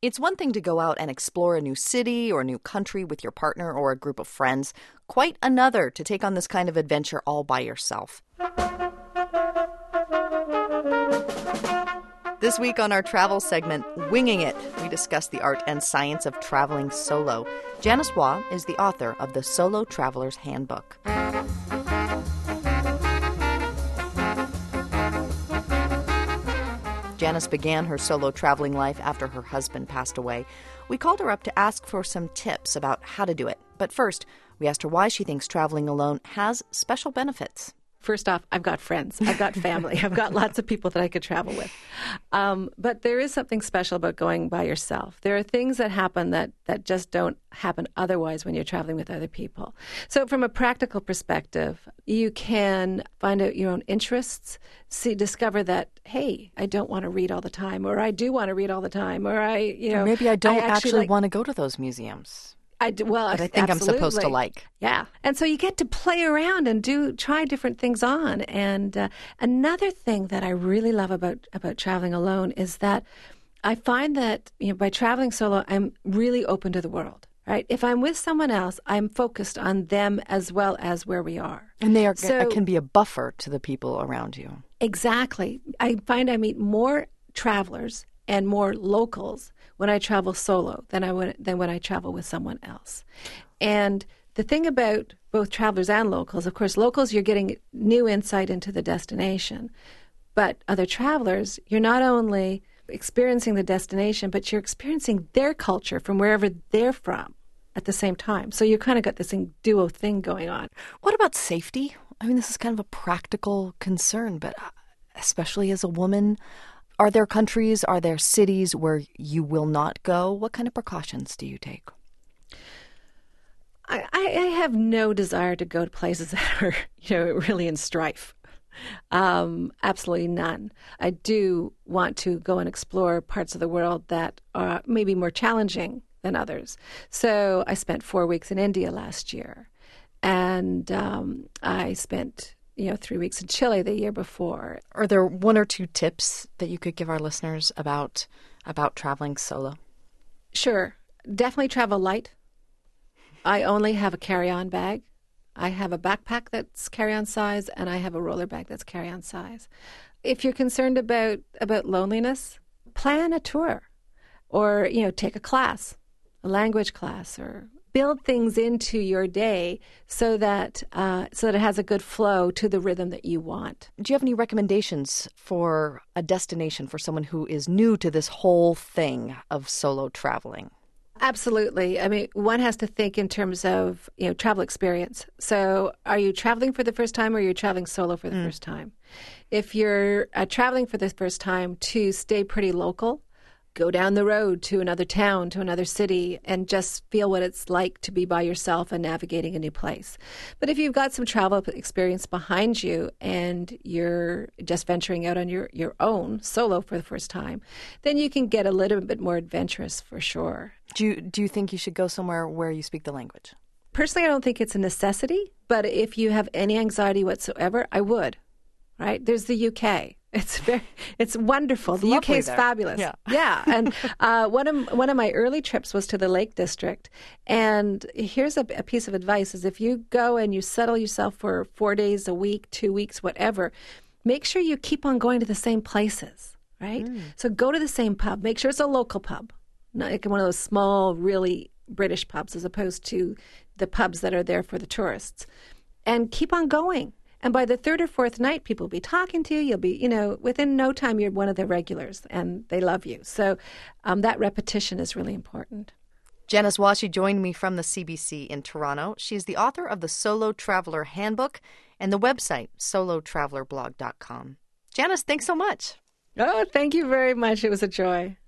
It's one thing to go out and explore a new city or a new country with your partner or a group of friends. Quite another to take on this kind of adventure all by yourself. This week on our travel segment, Winging It, we discuss the art and science of traveling solo. Janice Waugh is the author of the Solo Traveler's Handbook. Janice began her solo traveling life after her husband passed away. We called her up to ask for some tips about how to do it. But first, we asked her why she thinks traveling alone has special benefits. First off, I've got friends, I've got family, I've got lots of people that I could travel with. But there is something special about going by yourself. There are things that happen that just don't happen otherwise when you're traveling with other people. So from a practical perspective, you can find out your own interests, discover that, hey, I don't want to read all the time, or I do want to read all the time, or maybe I don't actually want to go to those museums. I think I'm supposed to like. Yeah. And so you get to play around and try different things on. And another thing that I really love about traveling alone is that I find that by traveling solo, I'm really open to the world. Right? If I'm with someone else, I'm focused on them as well as where we are. And it can be a buffer to the people around you. Exactly. I find I meet more travelers and more locals when I travel solo than when I travel with someone else. And the thing about both travelers and locals, of course, locals, you're getting new insight into the destination. But other travelers, you're not only experiencing the destination, but you're experiencing their culture from wherever they're from at the same time. So you kind of got this duo thing going on. What about safety? I mean, this is kind of a practical concern, but especially as a woman, are there countries, are there cities where you will not go? What kind of precautions do you take? I have no desire to go to places that are, really in strife. Absolutely none. I do want to go and explore parts of the world that are maybe more challenging than others. So I spent 4 weeks in India last year, and I spent 3 weeks in Chile the year before. Are there one or two tips that you could give our listeners about traveling solo? Sure. Definitely travel light. I only have a carry-on bag. I have a backpack that's carry-on size, and I have a roller bag that's carry-on size. If you're concerned about loneliness, plan a tour or, take a class, a language class, or build things into your day so that it has a good flow to the rhythm that you want. Do you have any recommendations for a destination for someone who is new to this whole thing of solo traveling? Absolutely. I mean, one has to think in terms of, travel experience. So are you traveling for the first time, or are you traveling solo for the first time? If you're traveling for the first time, to stay pretty local, go down the road to another town, to another city, and just feel what it's like to be by yourself and navigating a new place. But if you've got some travel experience behind you and you're just venturing out on your own, solo for the first time, then you can get a little bit more adventurous for sure. Do you think you should go somewhere where you speak the language? Personally, I don't think it's a necessity, but if you have any anxiety whatsoever, I would. Right? There's the UK. It's wonderful. The UK is fabulous. Yeah. And one of my early trips was to the Lake District. And here's a piece of advice: is if you go and you settle yourself for 4 days a week, 2 weeks, whatever, make sure you keep on going to the same places. Right? So go to the same pub. Make sure it's a local pub, not like one of those small, really British pubs, as opposed to the pubs that are there for the tourists. And keep on going. And by the third or fourth night, people will be talking to you. You'll be, within no time, you're one of the regulars, and they love you. So that repetition is really important. Janice Waugh, she joined me from the CBC in Toronto. She's the author of the Solo Traveler Handbook and the website solotravelerblog.com. Janice, thanks so much. Oh, thank you very much. It was a joy.